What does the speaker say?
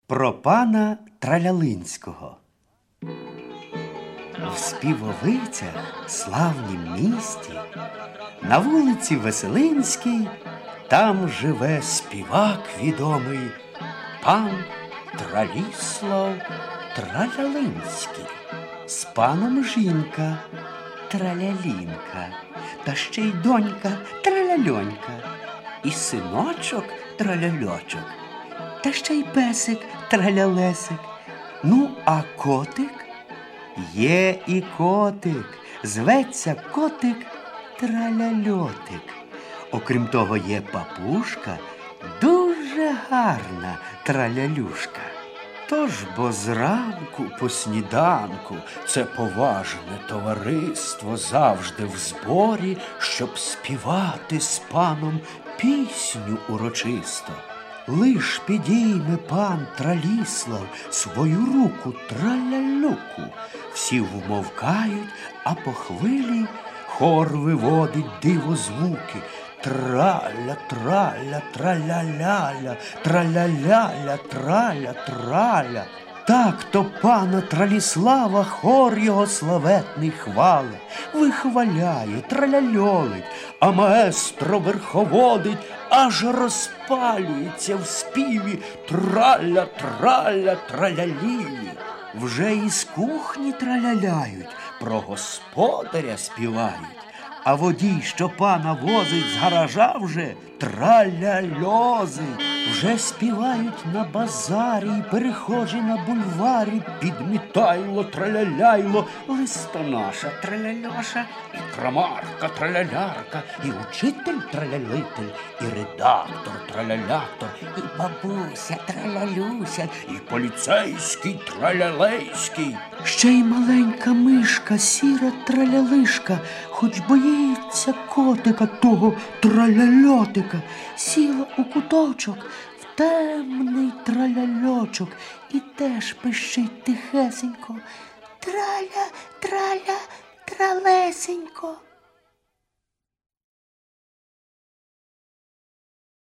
Про пана Тралялинського. В Співовицях, славнім місті, на вулиці Веселинській, там живе співак відомий пан Траліслав Тралялинський. З паном жінка Тралялінка, та ще й донька Траляльонька, і синочок Траляльочок, та ще й песик Тралялесик. Ну, а котик? Є і котик, зветься котик Траляльотик. Окрім того, є папушка, дуже гарна Тралялюшка. Тож бо зранку по сніданку це поважне товариство завжди в зборі, щоб співати з паном пісню урочисто. Лиш підійме пан Траліслав свою руку Тралялюку, всі вмовкають, а по хвилі хор виводить дивозвуки. Траля, траля, траля-ляля, траля-ляля, траля, траля. Так то пана Траліслава хор його славетний хвалить, вихваляє, траляльолить, а маестро верховодить, аж розпалюється в співі траля, траля, траляліві. Вже із кухні траляляють, про господаря співають. А водій, що пана возить з гаража вже, траляльозить. Вже співають на базарі і перехожі на бульварі. Підмітайло, траляляйло, листоноша траляльоша, і крамарка тралялярка, і учитель тралялитель, і редактор тралялятор, і бабуся тралялюся, і поліцейський тралялейський. Ще й маленька мишка, сіра тралялишка, хоч боїться котика того траляльотика, сіла у куточок в темний траляльочок і теж пищить тихесенько: траля, траля, тралесенько.